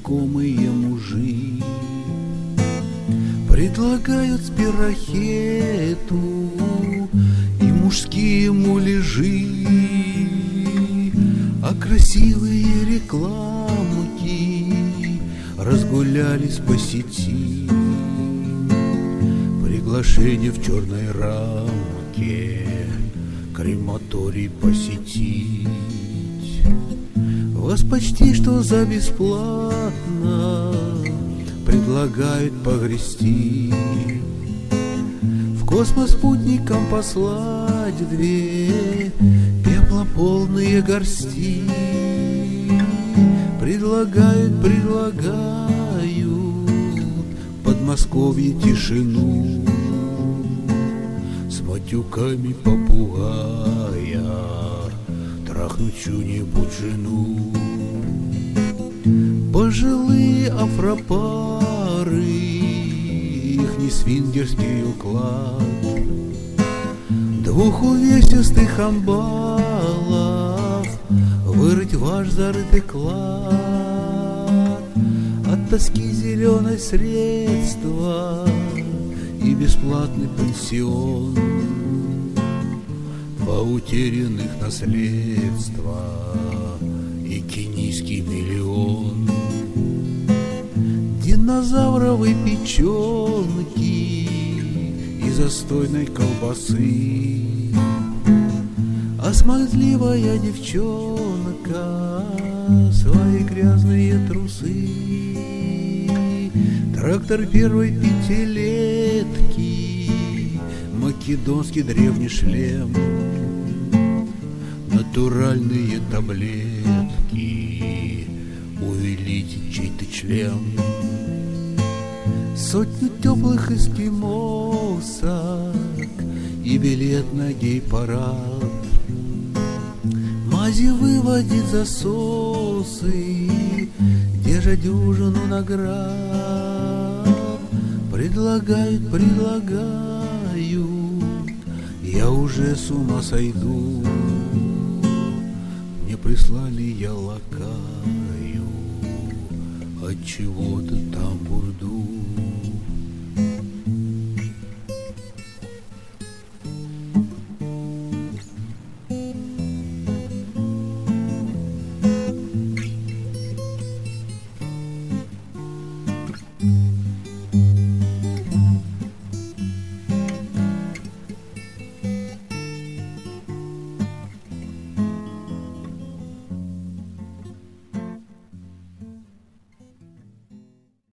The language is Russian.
знакомые мужи. Предлагают спирохету и мужские муляжи, а красивые рекламки разгулялись по сети. Приглашение в черной рамке крематорий посетить. Вас почти что за бесплатно предлагают погрести, в космос спутникам послать 2 пеплополные горсти. Предлагают в Подмосковье тишину с матюками попугая трахнуть чью-нибудь жену. Пожилые афропары, их не свингерский уклад, 2 увесистых амбалов вырыть ваш зарытый клад. От тоски зеленой средства и бесплатный пенсион, по утерянных наследства и кенийский миллион. Динозавровой печенки и застойной колбасы, а смазливая девчонка свои грязные трусы. Трактор первой пятилетки, македонский древний шлем, натуральные таблетки увеличить чей-то член. Сотни теплых эскимосок и билет на гей-парад, мази выводит засосы, держа дюжину наград. Предлагают, я уже с ума сойду. Мне прислали, я лакаю от чего-то там бурду.